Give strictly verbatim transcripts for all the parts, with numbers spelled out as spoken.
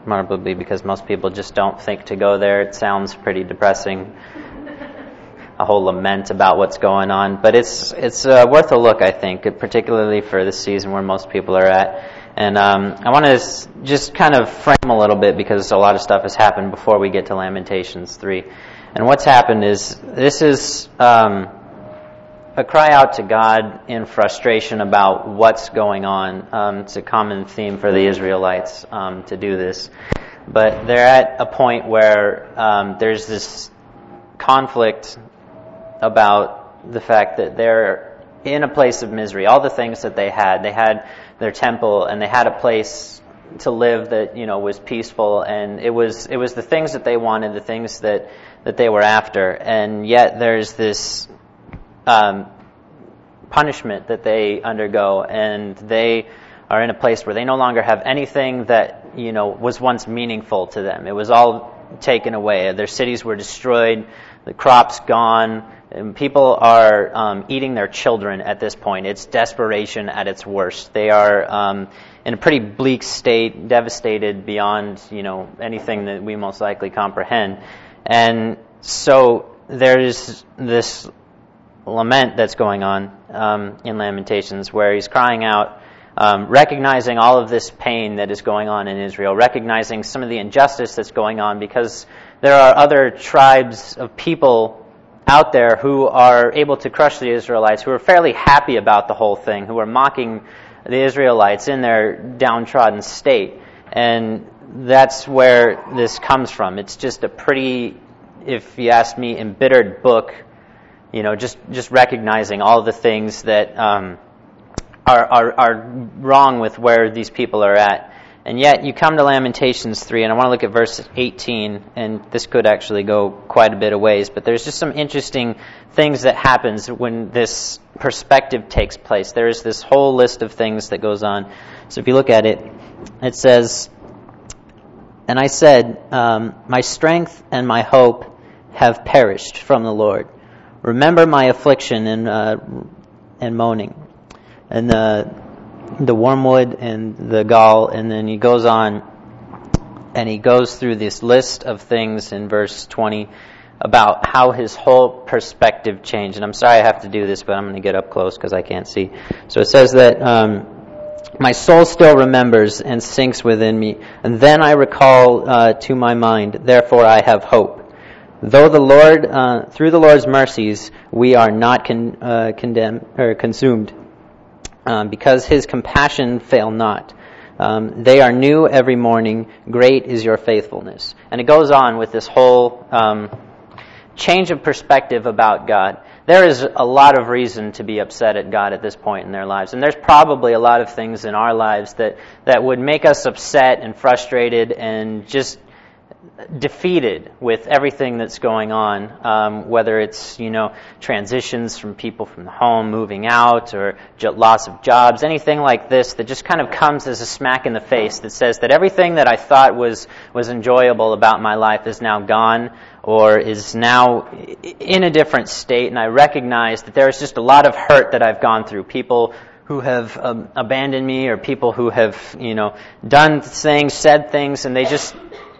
probably because most people just don't think to go there. It sounds pretty depressing, a whole lament about what's going on. But it's it's uh, worth a look, I think, particularly for this season where most people are at. And um, I want to just kind of frame a little bit because a lot of stuff has happened before we get to Lamentations three. And what's happened is this is um, a cry out to God in frustration about what's going on. Um, it's a common theme for the Israelites um, to do this. But they're at a point where um, there's this conflict about the fact that they're in a place of misery. All the things that they had, they had their temple and they had a place to live that, you know, was peaceful, and it was it was the things that they wanted, the things that, that they were after, and yet there's this um, punishment that they undergo, and they are in a place where they no longer have anything that, you know, was once meaningful to them. It was all taken away. Their cities were destroyed, the crops gone, and people are um, eating their children at this point. It's desperation at its worst. They are um, in a pretty bleak state, devastated beyond, you know, anything that we most likely comprehend. And so there's this lament that's going on um, in Lamentations where he's crying out, um, recognizing all of this pain that is going on in Israel, recognizing some of the injustice that's going on because there are other tribes of people out there who are able to crush the Israelites, who are fairly happy about the whole thing, who are mocking the Israelites in their downtrodden state. And that's where this comes from. It's just a pretty, if you ask me, embittered book, you know, just, just recognizing all the things that um, are, are, are wrong with where these people are at. And yet you come to Lamentations three, and I want to look at verse eighteen, and this could actually go quite a bit of ways, but there's just some interesting things that happens when this perspective takes place. There is this whole list of things that goes on. So if you look at it, it says, "And I said, um, my strength and my hope have perished from the Lord. Remember my affliction and uh, and moaning." And the the wormwood and the gall, and then he goes on and he goes through this list of things in verse twenty about how his whole perspective changed. And I'm sorry I have to do this, but I'm going to get up close because I can't see. So it says that um, my soul still remembers and sinks within me, and then I recall uh, to my mind, therefore I have hope. Though the Lord, uh, through the Lord's mercies, we are not con- uh, condemned or consumed. Um, because his compassion fail not. Um, they are new every morning. Great is your faithfulness. And it goes on with this whole um, change of perspective about God. There is a lot of reason to be upset at God at this point in their lives. And there's probably a lot of things in our lives that, that would make us upset and frustrated and just defeated with everything that's going on, um, whether it's, you know, transitions from people from the home moving out or j- loss of jobs, anything like this that just kind of comes as a smack in the face that says that everything that I thought was, was enjoyable about my life is now gone or is now in a different state, and I recognize that there's just a lot of hurt that I've gone through. People who have um, abandoned me, or people who have, you know, done things, said things, and they just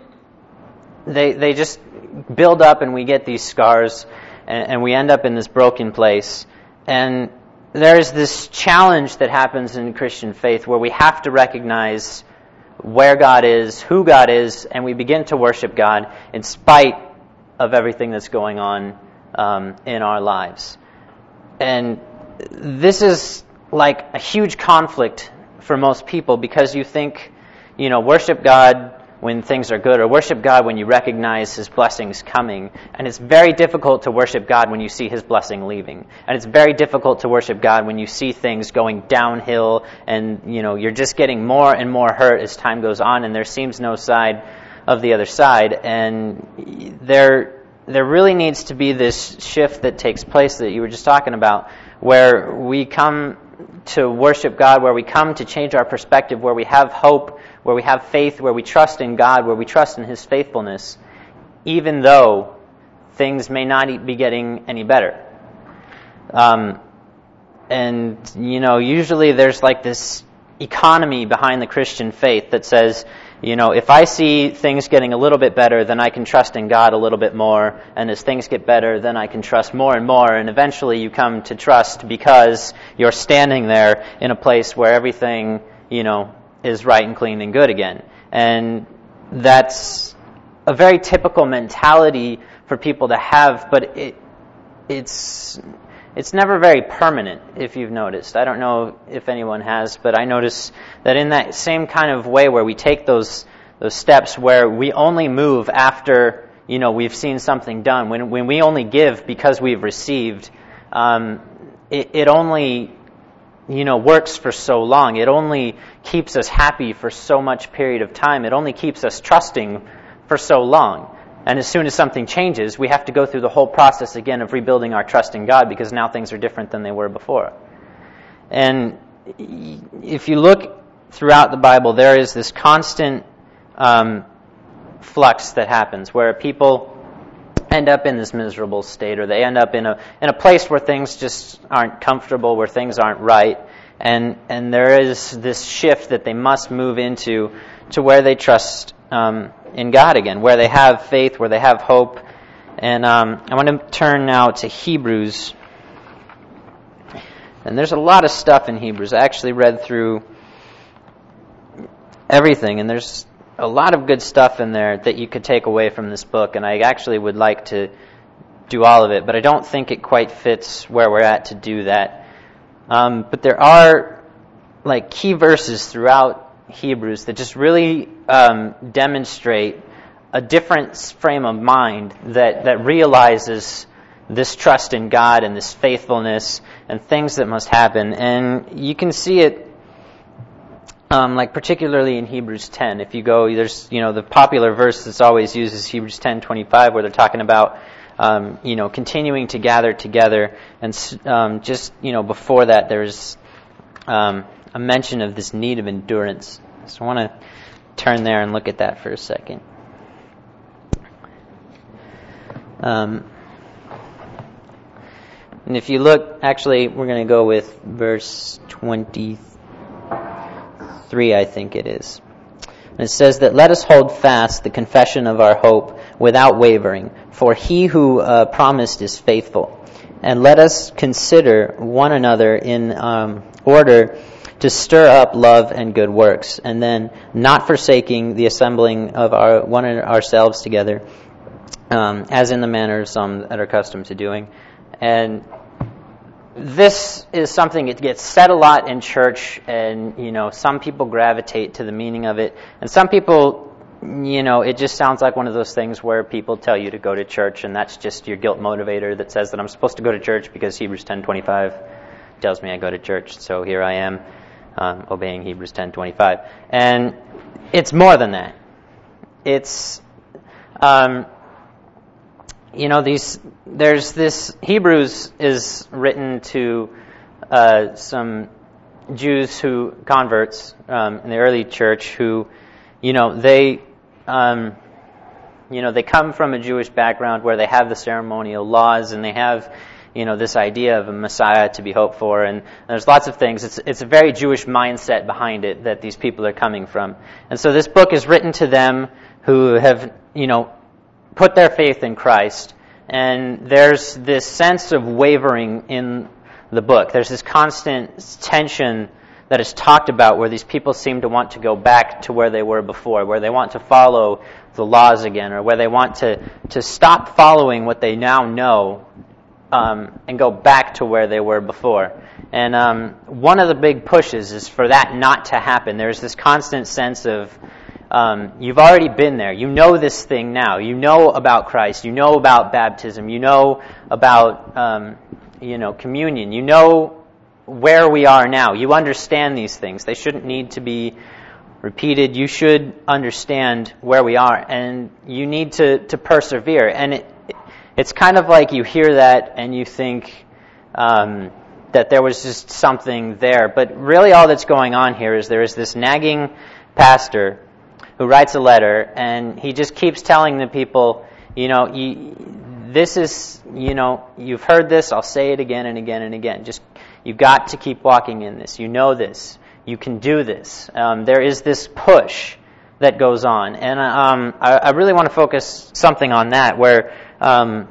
They they just build up, and we get these scars, and, and we end up in this broken place. And there's this challenge that happens in Christian faith where we have to recognize where God is, who God is, and we begin to worship God in spite of everything that's going on um, in our lives. And this is like a huge conflict for most people because you think, you know, worship God when things are good, or worship God when you recognize His blessings coming. And it's very difficult to worship God when you see His blessing leaving. And it's very difficult to worship God when you see things going downhill and, you know, you're just getting more and more hurt as time goes on, and there seems no side of the other side. And there, there really needs to be this shift that takes place that you were just talking about, where we come to worship God, where we come to change our perspective, where we have hope, where we have faith, where we trust in God, where we trust in His faithfulness, even though things may not be getting any better. Um, and, you know, usually there's like this economy behind the Christian faith that says, You know, if I see things getting a little bit better, then I can trust in God a little bit more. And as things get better, then I can trust more and more. And eventually you come to trust because you're standing there in a place where everything, you know, is right and clean and good again. And that's a very typical mentality for people to have, but it it's it's never very permanent, if you've noticed. I don't know if anyone has, but I notice that in that same kind of way where we take those those steps where we only move after, you know, we've seen something done, when when we only give because we've received, um, it, it only, you know, works for so long. It only keeps us happy for so much period of time. It only keeps us trusting for so long. And as soon as something changes, we have to go through the whole process again of rebuilding our trust in God, because now things are different than they were before. And if you look throughout the Bible, there is this constant um, flux that happens where people end up in this miserable state, or they end up in a in a place where things just aren't comfortable, where things aren't right, and and there is this shift that they must move into to where they trust um, in God again, where they have faith, where they have hope. And um, I want to turn now to Hebrews. And there's a lot of stuff in Hebrews. I actually read through everything, and there's a lot of good stuff in there that you could take away from this book, and I actually would like to do all of it, but I don't think it quite fits where we're at to do that. Um, but there are like key verses throughout Hebrews that just really um, demonstrate a different frame of mind that, that realizes this trust in God and this faithfulness and things that must happen. And you can see it Um, like particularly in Hebrews ten. If you go, there's, you know, the popular verse that's always used is Hebrews ten twenty-five, where they're talking about, um, you know, continuing to gather together. And um, just, you know, before that, there's um, a mention of this need of endurance. So I want to turn there and look at that for a second. Um, and if you look, actually, we're going to go with verse twenty-three. Three, I think it is. And it says that, "Let us hold fast the confession of our hope without wavering, for he who uh, promised is faithful. And let us consider one another in um, order to stir up love and good works, and then not forsaking the assembling of our one ourselves together, um, as in the manner of some that are accustomed to doing." And this is something that gets said a lot in church, and, you know, some people gravitate to the meaning of it, and some people, you know, it just sounds like one of those things where people tell you to go to church, and that's just your guilt motivator that says that I'm supposed to go to church because Hebrews ten twenty-five tells me I go to church, so here I am um, obeying Hebrews ten twenty-five. And it's more than that. It's um, You know, these. There's this. Hebrews is written to uh, some Jews who converts um, in the early church who, you know, they, um, you know, they come from a Jewish background where they have the ceremonial laws and they have, you know, this idea of a Messiah to be hoped for, and there's lots of things. It's it's a very Jewish mindset behind it that these people are coming from, and so this book is written to them who have, you know, put their faith in Christ, and there's this sense of wavering in the book. There's this constant tension that is talked about where these people seem to want to go back to where they were before, where they want to follow the laws again, or where they want to, to stop following what they now know um, and go back to where they were before. And um, one of the big pushes is for that not to happen. There's this constant sense of Um, you've already been there. You know this thing now. You know about Christ. You know about baptism. You know about, um, you know, communion. You know where we are now. You understand these things. They shouldn't need to be repeated. You should understand where we are, and you need to, to persevere. And it, it's kind of like you hear that and you think um, that there was just something there. But really all that's going on here is there is this nagging pastor who writes a letter, and he just keeps telling the people, you know, you, this is, you know, you've heard this, I'll say it again and again and again. Just, you've got to keep walking in this. You know this. You can do this. Um, there is this push that goes on. And um, I, I really want to focus something on that, where um,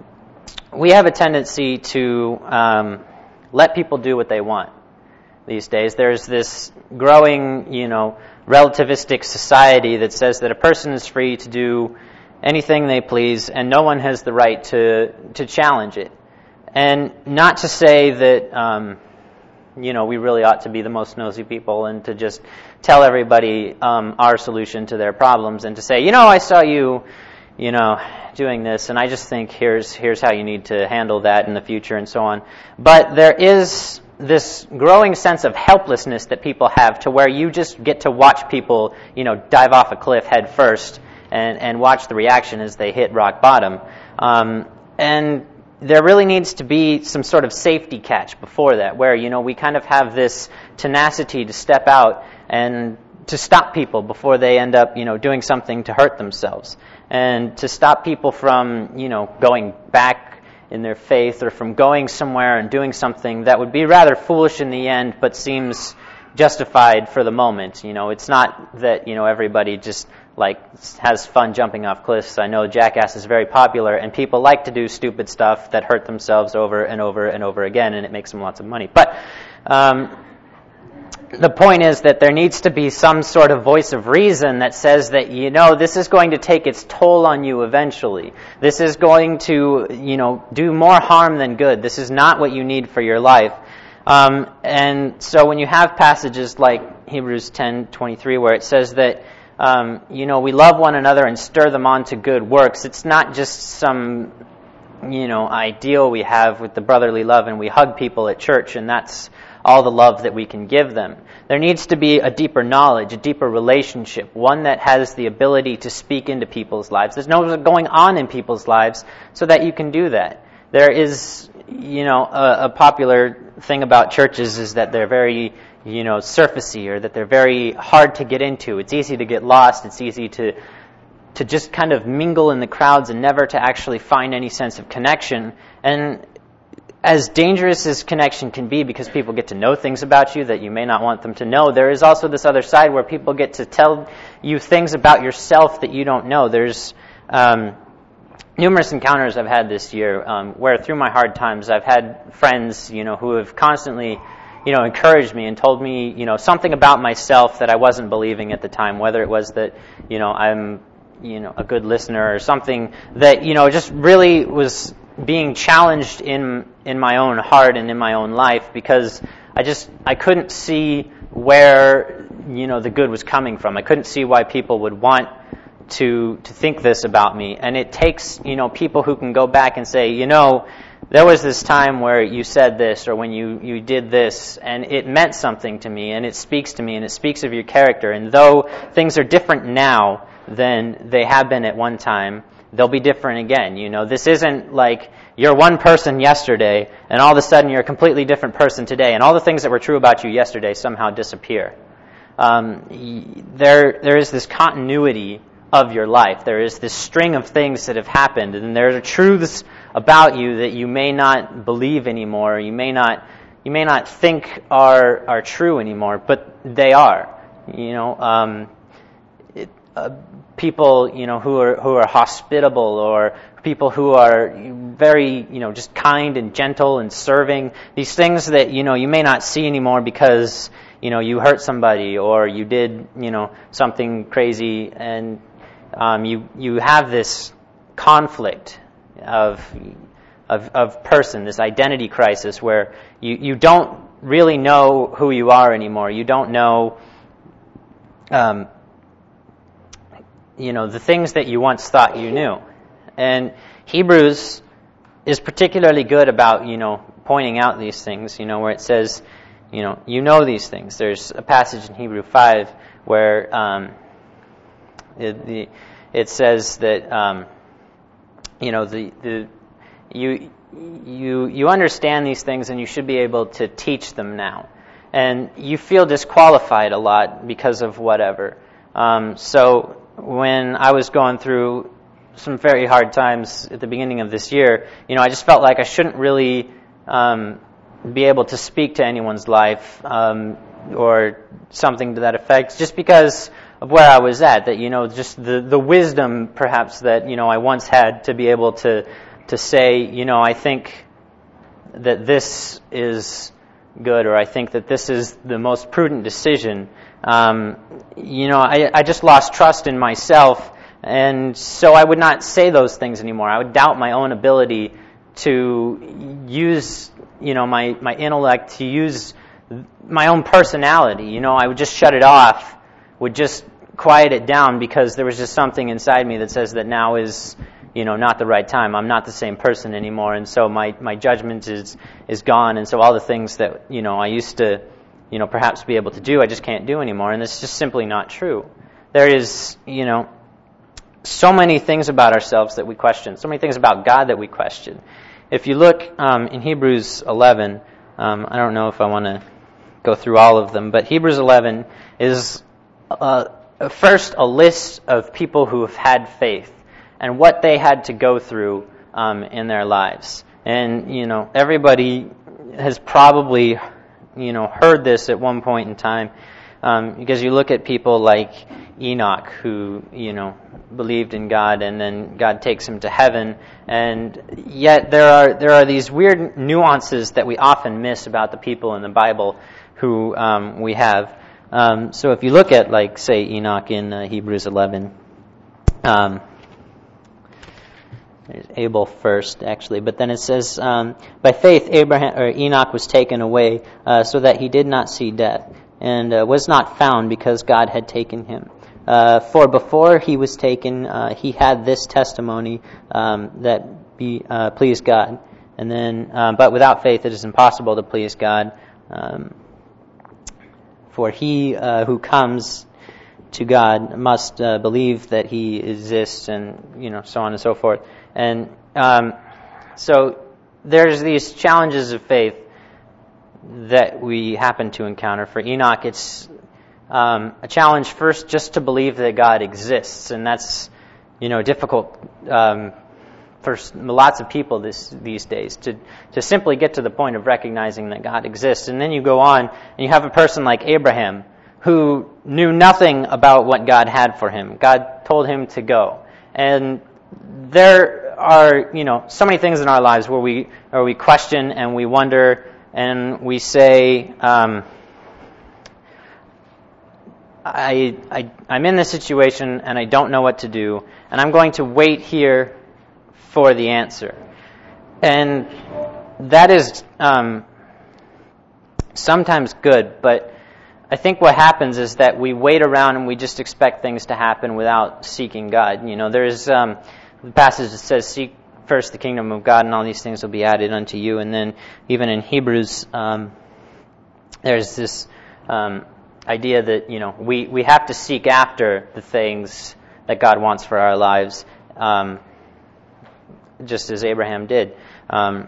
we have a tendency to um, let people do what they want these days. There's this growing, you know, relativistic society that says that a person is free to do anything they please, and no one has the right to to challenge it. And not to say that, um, you know, we really ought to be the most nosy people and to just tell everybody um, our solution to their problems, and to say, you know, I saw you, you know, doing this, and I just think here's here's how you need to handle that in the future, and so on. But there is this growing sense of helplessness that people have, to where you just get to watch people, you know, dive off a cliff head first, and, and watch the reaction as they hit rock bottom. Um, and there really needs to be some sort of safety catch before that, where, you know, we kind of have this tenacity to step out and to stop people before they end up, you know, doing something to hurt themselves, and to stop people from, you know, going back in their faith, or from going somewhere and doing something that would be rather foolish in the end, but seems justified for the moment. You know, it's not that, you know, everybody just like has fun jumping off cliffs. I know Jackass is very popular, and people like to do stupid stuff that hurt themselves over and over and over again, and it makes them lots of money. But um, the point is that there needs to be some sort of voice of reason that says that, you know, this is going to take its toll on you eventually. This is going to, you know, do more harm than good. This is not what you need for your life. Um, and so when you have passages like Hebrews ten twenty-three, where it says that, um, you know, we love one another and stir them on to good works, it's not just some, you know, ideal we have with the brotherly love, and we hug people at church, and that's all the love that we can give them. There needs to be a deeper knowledge, a deeper relationship, one that has the ability to speak into people's lives. There's no going on in people's lives so that you can do that. There is, you know, a, a popular thing about churches is that they're very, you know, surfacey, or that they're very hard to get into. It's easy to get lost. It's easy to to just kind of mingle in the crowds and never to actually find any sense of connection. And as dangerous as connection can be, because people get to know things about you that you may not want them to know, there is also this other side where people get to tell you things about yourself that you don't know. There's um, numerous encounters I've had this year um, where through my hard times I've had friends, you know, who have constantly, you know, encouraged me and told me, you know, something about myself that I wasn't believing at the time, whether it was that, you know, I'm, you know, a good listener, or something that, you know, just really was being challenged in in my own heart and in my own life, because I just I couldn't see where, you know, the good was coming from. I couldn't see why people would want to to think this about me. And it takes, you know, people who can go back and say, you know, there was this time where you said this, or when you, you did this, and it meant something to me, and it speaks to me, and it speaks of your character. And though things are different now than they have been at one time, they'll be different again. You know, this isn't like you're one person yesterday, and all of a sudden you're a completely different person today, and all the things that were true about you yesterday somehow disappear. Um, there, there is this continuity of your life. There is this string of things that have happened, and there are truths about you that you may not believe anymore. You may not, you may not think are are true anymore, but they are. You know, um, it, uh, people, you know, who are who are hospitable, or people who are very, you know, just kind and gentle and serving. These things that, you know, you may not see anymore because, you know, you hurt somebody, or you did, you know, something crazy, and um, you you have this conflict of of of person, this identity crisis, where you you don't really know who you are anymore. You don't know, um, you know, the things that you once thought you knew. And Hebrews is particularly good about, you know, pointing out these things, you know, where it says, you know, you know these things. There's a passage in Hebrew five where um, it, the, it says that, um, you know, the the you you you understand these things, and you should be able to teach them now. And you feel disqualified a lot because of whatever. Um, so when I was going through some very hard times at the beginning of this year, you know, I just felt like I shouldn't really um, be able to speak to anyone's life um, or something to that effect, just because of where I was at, that, you know, just the, the wisdom perhaps that, you know, I once had to be able to, to say, you know, I think that this is good, or I think that this is the most prudent decision. Um, you know, I, I just lost trust in myself, and so I would not say those things anymore. I would doubt my own ability to use, you know, my, my intellect, to use my own personality. You know, I would just shut it off, would just quiet it down, because there was just something inside me that says that now is, you know, not the right time. I'm not the same person anymore, and so my, my judgment is is gone, and so all the things that, you know, I used to, you know, perhaps be able to do, I just can't do anymore, and it's just simply not true. There is, you know, so many things about ourselves that we question, so many things about God that we question. If you look um, in Hebrews eleven, um, I don't know if I want to go through all of them, but Hebrews eleven is uh, first a list of people who have had faith and what they had to go through um, in their lives. And, you know, everybody has probably, you know, heard this at one point in time, um, because you look at people like Enoch, who, you know, believed in God, and then God takes him to heaven, and yet there are there are these weird nuances that we often miss about the people in the Bible who um, we have. Um, so if you look at, like, say, Enoch in uh, Hebrews eleven, um, there's Abel first, actually, but then it says, um, by faith Abraham or Enoch was taken away, uh, so that he did not see death, and uh, was not found, because God had taken him. Uh, for before he was taken, uh, he had this testimony, um, that be uh, pleased God. And then, uh, but without faith it is impossible to please God. Um, for he uh, who comes to God must uh, believe that he exists, and, you know, so on and so forth. And um, so there's these challenges of faith that we happen to encounter. For Enoch, it's um, a challenge first just to believe that God exists, and that's, you know, difficult um, for lots of people this, these days, to, to simply get to the point of recognizing that God exists. And then you go on, and you have a person like Abraham, who knew nothing about what God had for him. God told him to go. And there are, you know, so many things in our lives where we, where we question and we wonder, and we say, um, I, I, I'm in this situation and I don't know what to do, and I'm going to wait here for the answer. And that is um, sometimes good, but I think what happens is that we wait around and we just expect things to happen without seeking God. You know, there's um, the passage that says, seek first the kingdom of God, and all these things will be added unto you. And then even in Hebrews, um, there's this um, idea that, you know, we, we have to seek after the things that God wants for our lives, um, just as Abraham did. Um,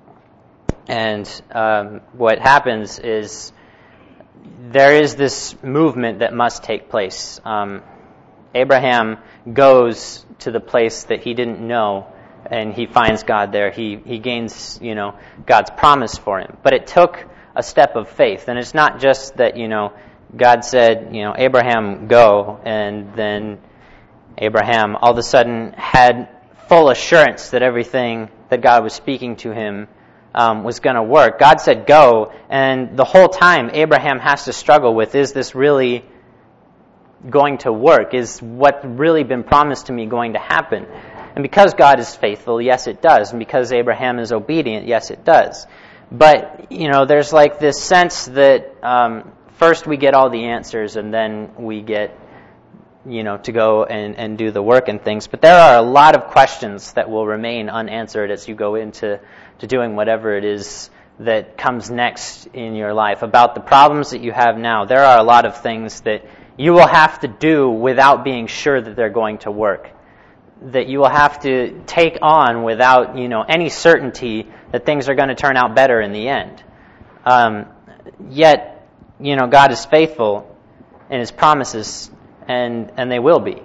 and um, what happens is there is this movement that must take place. Um, Abraham goes to the place that he didn't know, and he finds God there. He he gains, you know, God's promise for him. But it took a step of faith, and it's not just that, you know, God said, you know, Abraham, go, and then Abraham all of a sudden had full assurance that everything that God was speaking to him um, was going to work. God said go, and the whole time Abraham has to struggle with, is this really going to work? Is what really been promised to me going to happen? And because God is faithful, yes, it does. And because Abraham is obedient, yes, it does. But, you know, there's like this sense that um, first we get all the answers, and then we get, you know, to go and, and do the work and things. But there are a lot of questions that will remain unanswered as you go into to doing whatever it is that comes next in your life. About the problems that you have now, there are a lot of things that you will have to do without being sure that they're going to work, that you will have to take on without, you know, any certainty that things are going to turn out better in the end. Um, yet, you know, God is faithful in His promises, and and they will be.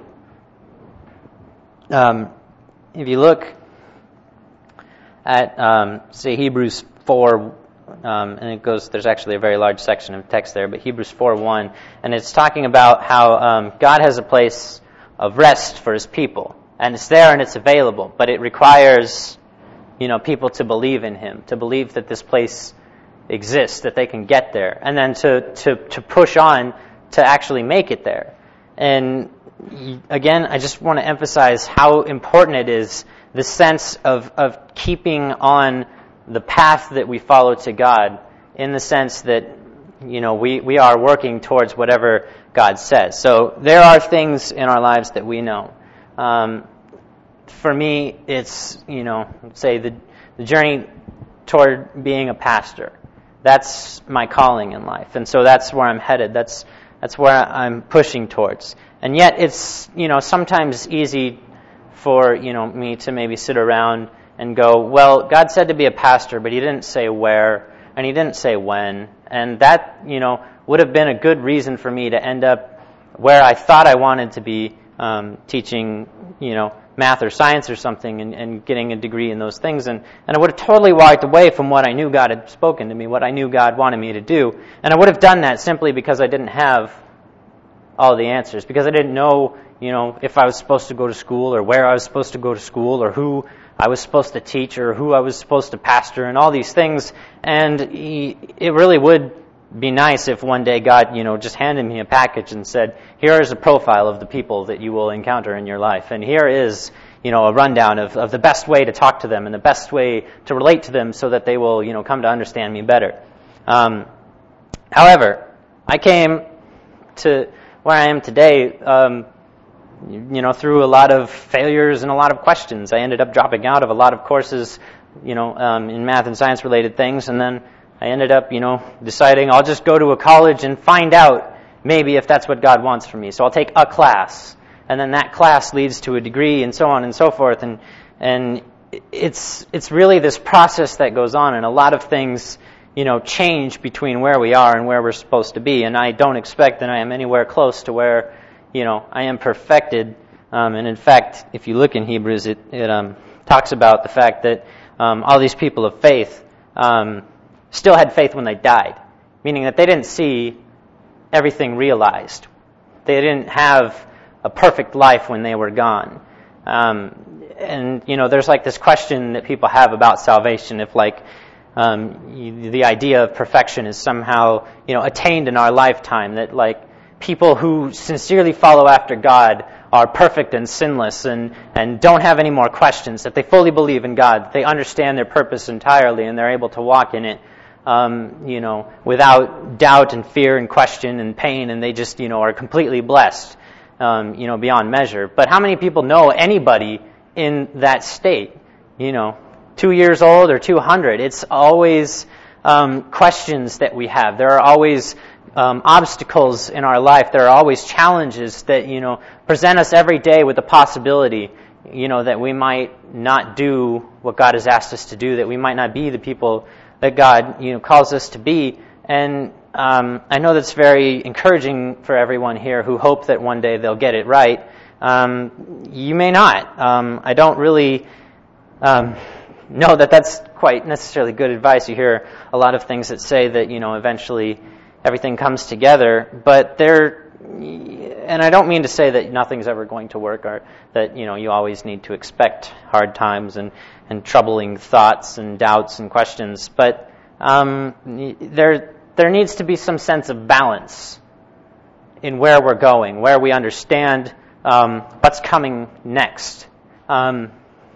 Um, if you look at, um, say, Hebrews four, um, and it goes. There's actually a very large section of text there, but Hebrews four one, and it's talking about how um, God has a place of rest for His people, and it's there and it's available, but it requires, you know, people to believe in Him, to believe that this place exists, that they can get there, and then to to to push on to actually make it there. And again, I just want to emphasize how important it is, the sense of, of keeping on the path that we follow to God, in the sense that, you know, we, we are working towards whatever God says. So there are things in our lives that we know. Um, for me, it's, you know, say the, the journey toward being a pastor. That's my calling in life. And so that's where I'm headed. That's that's where I'm pushing towards. And yet it's, you know, sometimes easy for, you know, me to maybe sit around and go, well, God said to be a pastor, but He didn't say where, and He didn't say when. And that, you know, would have been a good reason for me to end up where I thought I wanted to be, um, teaching, you know, math or science or something, and, and getting a degree in those things. And, and I would have totally walked away from what I knew God had spoken to me, what I knew God wanted me to do. And I would have done that simply because I didn't have all the answers, because I didn't know, you know, if I was supposed to go to school, or where I was supposed to go to school, or who I was supposed to teach, or who I was supposed to pastor, and all these things. And it really would be nice if one day God, you know, just handed me a package and said, here is a profile of the people that you will encounter in your life, and here is, you know, a rundown of, of the best way to talk to them and the best way to relate to them so that they will, you know, come to understand me better. Um, however, I came to where I am today, um, you know, through a lot of failures and a lot of questions. I ended up dropping out of a lot of courses, you know, um, in math and science related things, and then I ended up, you know, deciding I'll just go to a college and find out maybe if that's what God wants for me. So I'll take a class, and then that class leads to a degree, and so on and so forth. And and it's it's really this process that goes on, and a lot of things, you know, change between where we are and where we're supposed to be. And I don't expect that I am anywhere close to where, you know, I am perfected. Um, and in fact, if you look in Hebrews, it, it um, talks about the fact that um, all these people of faith um, still had faith when they died, meaning that they didn't see everything realized. They didn't have a perfect life when they were gone. Um, and, you know, there's like this question that people have about salvation, if like um, you, the idea of perfection is somehow, you know, attained in our lifetime, that like people who sincerely follow after God are perfect and sinless and, and don't have any more questions, that they fully believe in God, they understand their purpose entirely, and they're able to walk in it, um, you know, without doubt and fear and question and pain, and they just, you know, are completely blessed, um, you know, beyond measure. But how many people know anybody in that state? You know, two years old or two hundred. It's always um, questions that we have. There are always Um, obstacles in our life. There are always challenges that, you know, present us every day with the possibility, you know, that we might not do what God has asked us to do, that we might not be the people that God, you know, calls us to be. And um, I know that's very encouraging for everyone here who hope that one day they'll get it right. Um, you may not. Um, I don't really um, know that that's quite necessarily good advice. You hear a lot of things that say that, you know, eventually everything comes together, but there, and I don't mean to say that nothing's ever going to work, or that, you know, you always need to expect hard times and, and troubling thoughts and doubts and questions, but um, there there needs to be some sense of balance in where we're going, where we understand um, what's coming next. Um,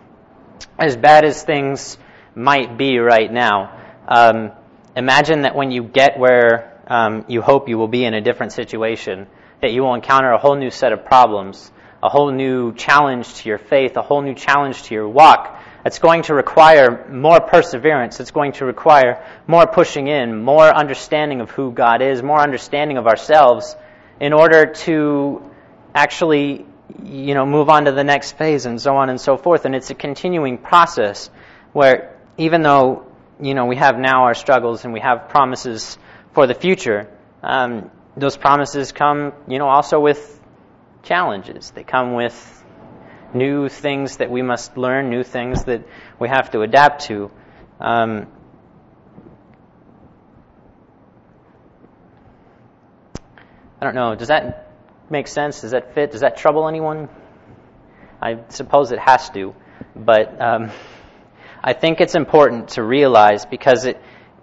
as bad as things might be right now, um, imagine that when you get where Um, you hope you will be in a different situation, that you will encounter a whole new set of problems, a whole new challenge to your faith, a whole new challenge to your walk. It's going to require more perseverance. It's going to require more pushing in, more understanding of who God is, more understanding of ourselves, in order to actually, you know, move on to the next phase, and so on and so forth. And it's a continuing process where, even though, you know, we have now our struggles and we have promises for the future, um, those promises come, you know, also with challenges. They come with new things that we must learn, new things that we have to adapt to. Um, I don't know, does that make sense? Does that fit? Does that trouble anyone? I suppose it has to, but um, I think it's important to realize, because it,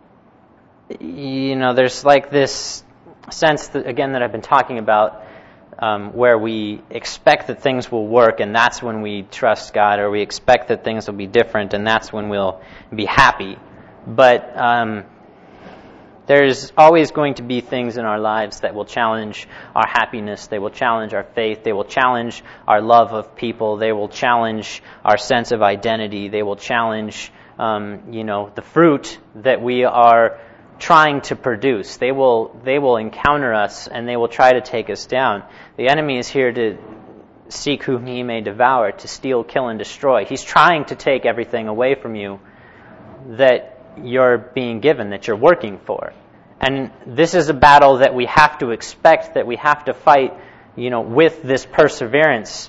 you know, there's like this sense that, again, that I've been talking about, um, where we expect that things will work, and that's when we trust God, or we expect that things will be different, and that's when we'll be happy. But um, there's always going to be things in our lives that will challenge our happiness. They will challenge our faith. They will challenge our love of people. They will challenge our sense of identity. They will challenge, um, you know, the fruit that we are trying to produce. They will they will encounter us, and they will try to take us down. The enemy is here to seek whom he may devour, to steal, kill, and destroy. He's trying to take everything away from you that you're being given, that you're working for. And this is a battle that we have to expect, that we have to fight, you know, with this perseverance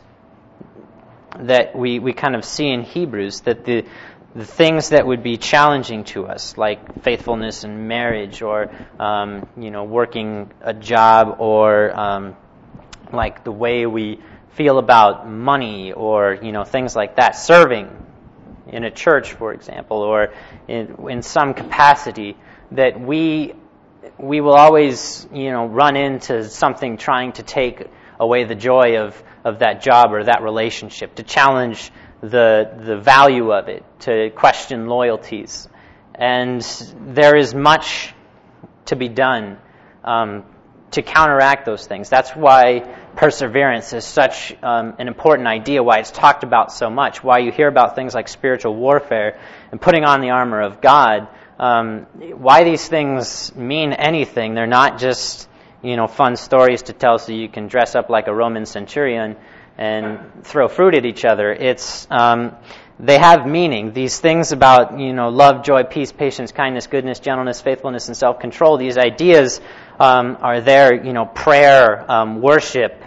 that we, we kind of see in Hebrews, that the the things that would be challenging to us, like faithfulness in marriage, or um, you know, working a job, or um, like the way we feel about money, or you know, things like that, serving in a church, for example, or in, in some capacity, that we we will always, you know, run into something trying to take away the joy of, of that job or that relationship, to challenge the the value of it, to question loyalties. And there is much to be done um, to counteract those things. That's why perseverance is such um, an important idea, why it's talked about so much, why you hear about things like spiritual warfare and putting on the armor of God, um, why these things mean anything. They're not just, you know, fun stories to tell so you can dress up like a Roman centurion and throw fruit at each other. It's um, they have meaning. These things about, you know, love, joy, peace, patience, kindness, goodness, gentleness, faithfulness, and self-control, these ideas um, are there, you know, prayer, um, worship,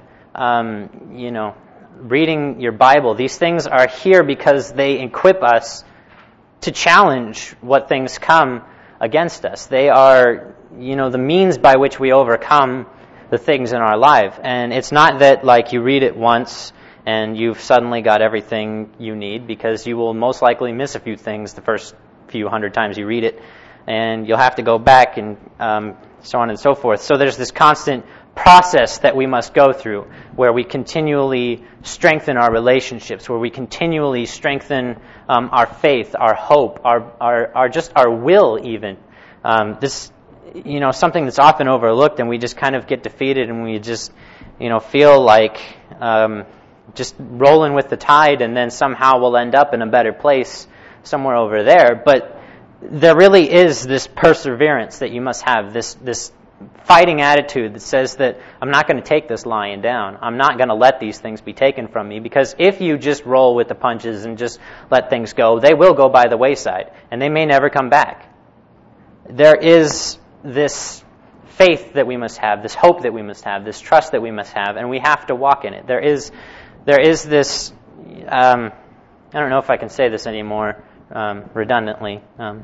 um, you know, reading your Bible. These things are here because they equip us to challenge what things come against us. They are, you know, the means by which we overcome the things in our life. And it's not that, like, you read it once and you've suddenly got everything you need, because you will most likely miss a few things the first few hundred times you read it, and you'll have to go back, and um, so on and so forth. So there's this constant process that we must go through, where we continually strengthen our relationships, where we continually strengthen um, our faith, our hope, our, our, our just our will even. Um, this, you know, something that's often overlooked, and we just kind of get defeated, and we just, you know, feel like um, just rolling with the tide, and then somehow we'll end up in a better place somewhere over there. But there really is this perseverance that you must have, this this fighting attitude that says that I'm not going to take this lying down. I'm not going to let these things be taken from me, because if you just roll with the punches and just let things go, they will go by the wayside, and they may never come back. There is this faith that we must have, this hope that we must have, this trust that we must have, and we have to walk in it. There is there is this, um, I don't know if I can say this anymore um, redundantly, um,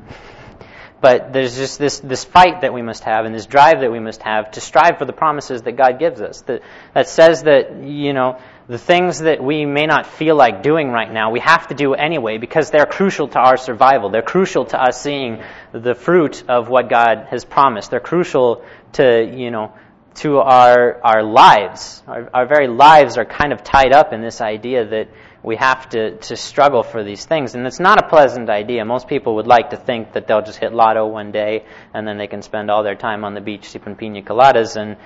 but there's just this, this fight that we must have, and this drive that we must have to strive for the promises that God gives us, that, that says that, you know, the things that we may not feel like doing right now, we have to do anyway, because they're crucial to our survival. They're crucial to us seeing the fruit of what God has promised. They're crucial to, you know, to our our lives. Our, our very lives are kind of tied up in this idea that we have to, to struggle for these things. And it's not a pleasant idea. Most people would like to think that they'll just hit lotto one day, and then they can spend all their time on the beach sipping pina coladas. And,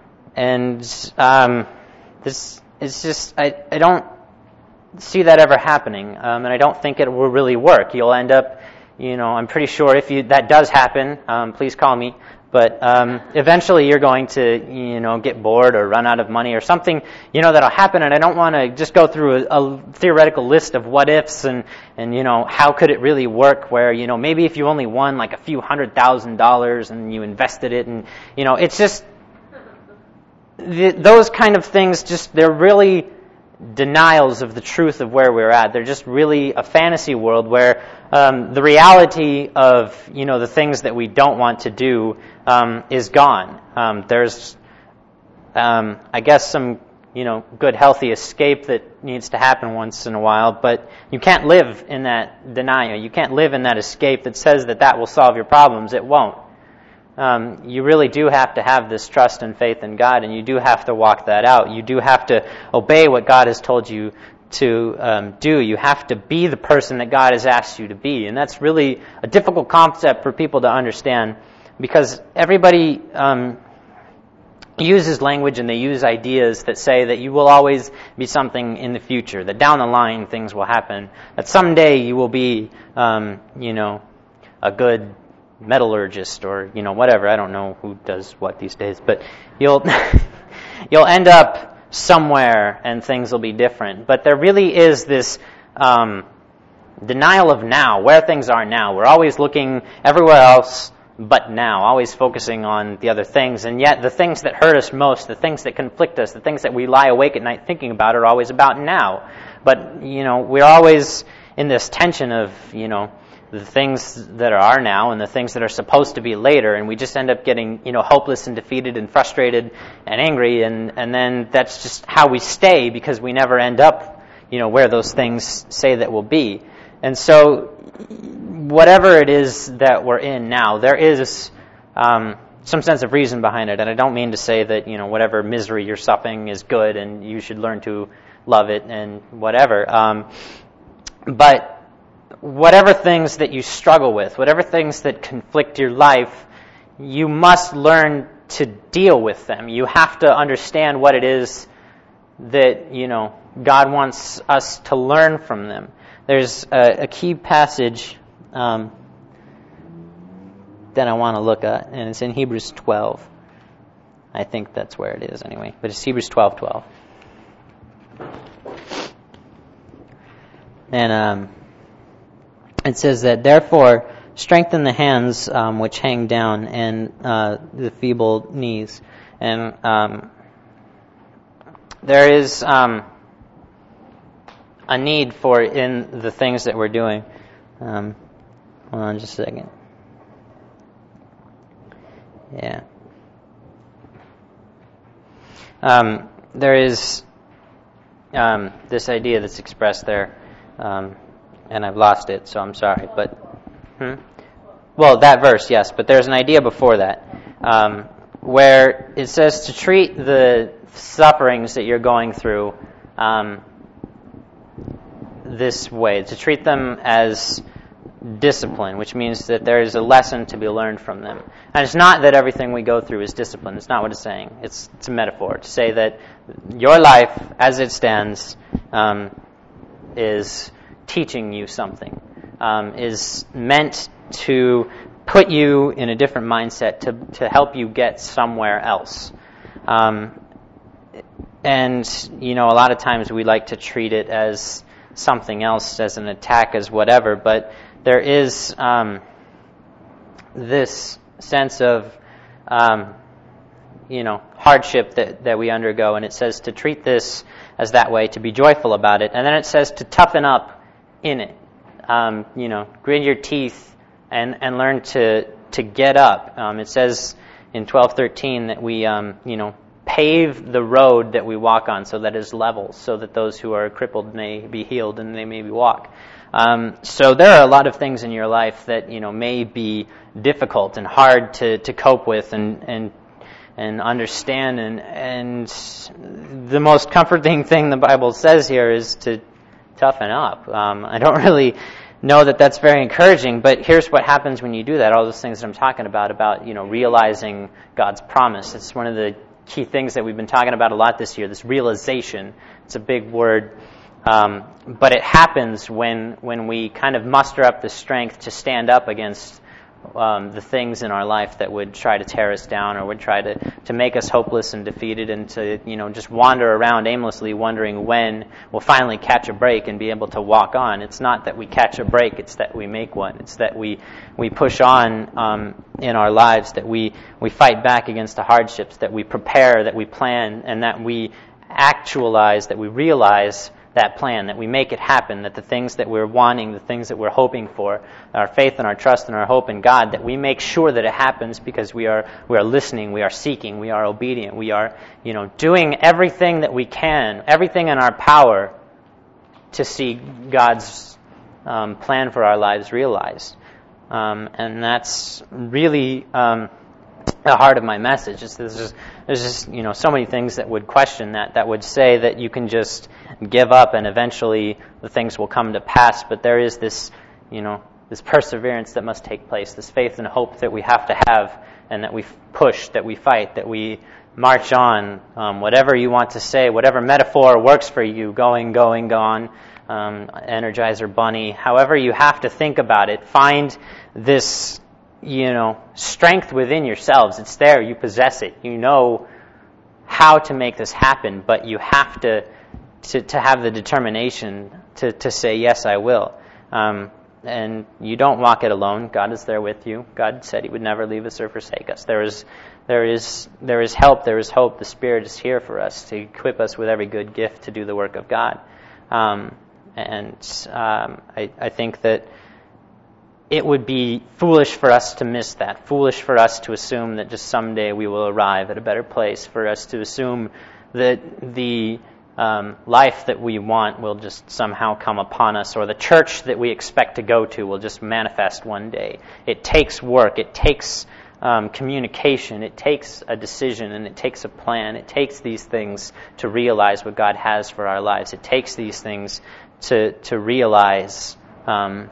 and um, this... It's just, I, I don't see that ever happening, um, and I don't think it will really work. You'll end up, you know, I'm pretty sure if you that does happen, um, please call me, but um, eventually you're going to, you know, get bored or run out of money or something, you know, that'll happen, and I don't want to just go through a, a theoretical list of what-ifs and, and, you know, how could it really work, where, you know, maybe if you only won like a few hundred thousand dollars and you invested it, and, you know, it's just, The, those kind of things, just, they're really denials of the truth of where we're at. They're just really a fantasy world where um, the reality of, you know, the things that we don't want to do um, is gone. Um, there's um, I guess, some you know, good, healthy escape that needs to happen once in a while, but you can't live in that denial. You can't live in that escape that says that that will solve your problems. It won't. Um, you really do have to have this trust and faith in God, and you do have to walk that out. You do have to obey what God has told you to um, do. You have to be the person that God has asked you to be, and that's really a difficult concept for people to understand, because everybody um, uses language and they use ideas that say that you will always be something in the future, that down the line things will happen, that someday you will be, um, you know, a good metallurgist or, you know, whatever. I don't know who does what these days, but you'll you'll end up somewhere and things will be different. But there really is this um, denial of now, where things are now. We're always looking everywhere else but now, always focusing on the other things. And yet the things that hurt us most, the things that conflict us, the things that we lie awake at night thinking about are always about now. But, you know, we're always in this tension of, you know, the things that are now and the things that are supposed to be later, and we just end up getting, you know, hopeless and defeated and frustrated and angry, and, and then that's just how we stay, because we never end up, you know, where those things say that we'll be. And so whatever it is that we're in now, there is um, some sense of reason behind it. And I don't mean to say that, you know, whatever misery you're suffering is good and you should learn to love it and whatever. Um, but whatever things that you struggle with, whatever things that conflict your life, you must learn to deal with them. You have to understand what it is that, you know, God wants us to learn from them. There's a, a key passage um, that I want to look at, and it's in Hebrews twelve. I think that's where it is anyway, but it's Hebrews twelve twelve. And um, it says that, therefore, strengthen the hands um, which hang down and uh, the feeble knees. And um, there is um, a need for in the things that we're doing. Um, hold on just a second. Yeah. Um, there is um, this idea that's expressed there, um, and I've lost it, so I'm sorry. But, hmm? Well, that verse, yes, but there's an idea before that, um, where it says to treat the sufferings that you're going through um, this way, to treat them as discipline, which means that there is a lesson to be learned from them. And it's not that everything we go through is discipline. It's not what it's saying. It's, it's a metaphor to say that your life, as it stands, um, is teaching you something, um, is meant to put you in a different mindset, to, to help you get somewhere else. Um, and, you know, a lot of times we like to treat it as something else, as an attack, as whatever, but there is um, this sense of, um, you know, hardship that, that we undergo, and it says to treat this as that way, to be joyful about it, and then it says to toughen up in it. Um, you know, grit your teeth and, and learn to, to get up. Um, it says in twelve thirteen that we, um, you know, pave the road that we walk on so that it is level, so that those who are crippled may be healed and they may be walk. Um, so there are a lot of things in your life that, you know, may be difficult and hard to, to cope with and, and and understand, and and the most comforting thing the Bible says here is to toughen up. Um, I don't really know that that's very encouraging, but here's what happens when you do that. All those things that I'm talking about, about, you know, realizing God's promise. It's one of the key things that we've been talking about a lot this year, this realization. It's a big word. Um, but it happens when when we kind of muster up the strength to stand up against um, the things in our life that would try to tear us down, or would try to, to make us hopeless and defeated, and to, you know, just wander around aimlessly wondering when we'll finally catch a break and be able to walk on. It's not that we catch a break, it's that we make one. It's that we, we push on um, in our lives, that we, we fight back against the hardships, that we prepare, that we plan, and that we actualize, that we realize that plan, that we make it happen, that the things that we're wanting, the things that we're hoping for, our faith and our trust and our hope in God, that we make sure that it happens because we are we are listening, we are seeking, we are obedient, we are, you know, doing everything that we can, everything in our power to see God's um, plan for our lives realized. Um, and that's really um, the heart of my message. It's, there's, just, there's just, you know, so many things that would question that, that would say that you can just give up and eventually the things will come to pass. But there is this, you know, this perseverance that must take place, this faith and hope that we have to have, and that we push, that we fight, that we march on. Um, whatever you want to say, whatever metaphor works for you, going, going, gone, um, Energizer Bunny, however you have to think about it, find this, you know, strength within yourselves. It's there. You possess it. You know how to make this happen, but you have to to, to have the determination to, to say, yes, I will. Um, and you don't walk it alone. God is there with you. God said He would never leave us or forsake us. There is, there is, there is help. There is hope. The Spirit is here for us to equip us with every good gift to do the work of God. Um, and um, I, I think that it would be foolish for us to miss that, foolish for us to assume that just someday we will arrive at a better place, for us to assume that the um, life that we want will just somehow come upon us, or the church that we expect to go to will just manifest one day. It takes work, it takes um, communication, it takes a decision, and it takes a plan. It takes these things to realize what God has for our lives. It takes these things to, to realize um,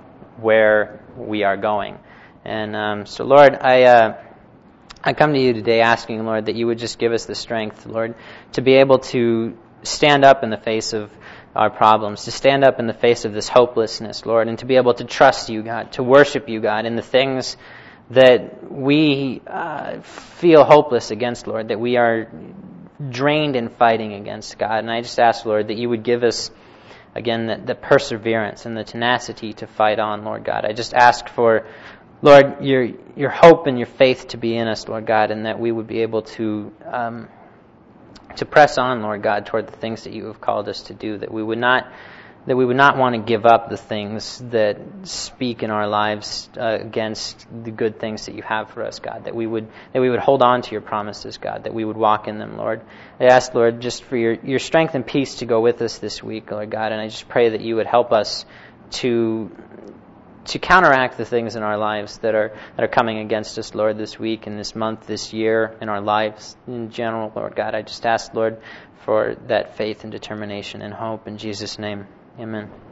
where we are going. And um, so, Lord, I uh, I come to you today asking, Lord, that you would just give us the strength, Lord, to be able to stand up in the face of our problems, to stand up in the face of this hopelessness, Lord, and to be able to trust you, God, to worship you, God, in the things that we uh, feel hopeless against, Lord, that we are drained in fighting against, God. And I just ask, Lord, that you would give us again, the, the perseverance and the tenacity to fight on, Lord God. I just ask for, Lord, your your hope and your faith to be in us, Lord God, and that we would be able to um, to press on, Lord God, toward the things that you have called us to do. That we would not that we would not want to give up the things that speak in our lives uh, against the good things that you have for us, God. That we would that we would hold on to your promises, God. That we would walk in them, Lord. I ask, Lord, just for your, your strength and peace to go with us this week, Lord God. And I just pray that you would help us to to counteract the things in our lives that are that are coming against us, Lord, this week and this month, this year, in our lives in general, Lord God. I just ask, Lord, for that faith and determination and hope in Jesus' name. Amen.